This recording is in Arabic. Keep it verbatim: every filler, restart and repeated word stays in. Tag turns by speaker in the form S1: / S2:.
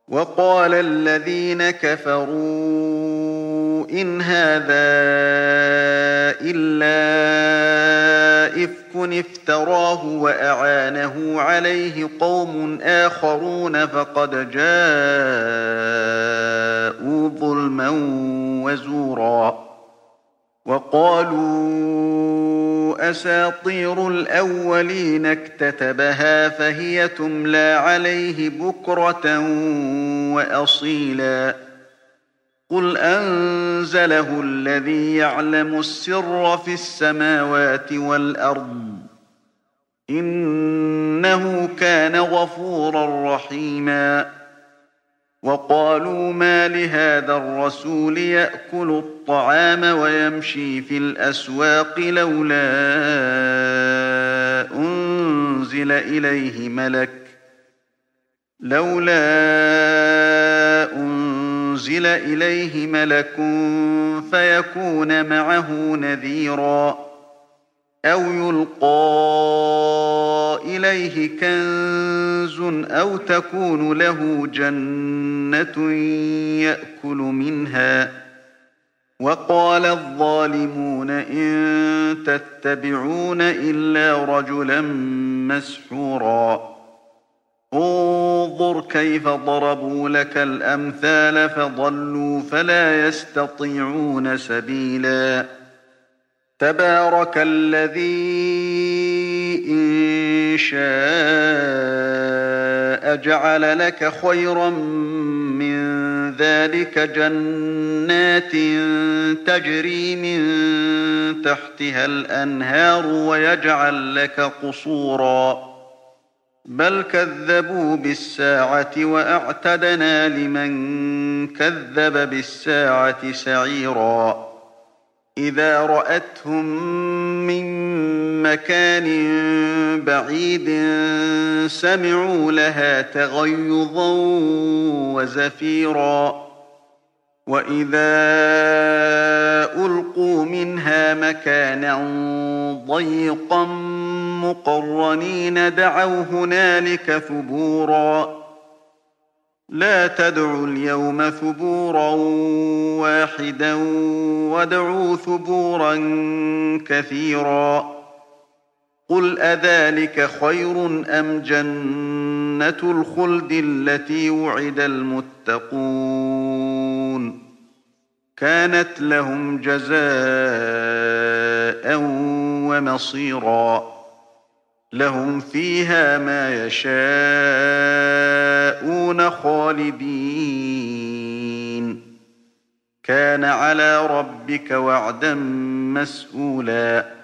S1: وقال الذين كفروا إن هذا إلا إفك افتراه وأعانه عليه قوم آخرون فقد جاءوا ظلما وزورا وقالوا أساطير الأولين اكتتبها فهي تملى عليه بكرة وأصيلا قل أنزله الذي يعلم السر في السماوات والأرض إنه كان غفورا رحيما وقالوا ما لهذا الرسول يأكل الطعام ويمشي في الأسواق لولا أنزل إليه ملك لولا أنزل إليه ملك فيكون معه نذيرا أو يلقى إليه كنز أو تكون له جنة يأكل منها وقال الظالمون إن تتبعون إلا رجلا مسحورا انظر كيف ضربوا لك الأمثال فضلوا فلا يستطيعون سبيلا تبارك الذي إن شاء جعل لك خيرا من ذلك جنات تجري من تحتها الأنهار ويجعل لك قصورا بل كذبوا بالساعة وأعتدنا لمن كذب بالساعة سعيرا إذا رأتهم من مكان بعيد سمعوا لها تغيظا وزفيرا وإذا ألقوا منها مكانا ضيقا مقرنين دعوا هنالك ثبورا لا تدعوا اليوم ثبورا واحدا وادعوا ثبورا كثيرا قل أذلك خير أم جنة الخلد التي وعد المتقون كانت لهم جزاء ومصيرا لهم فيها ما يشاءون خالدين كان على ربك وعدا مسئولا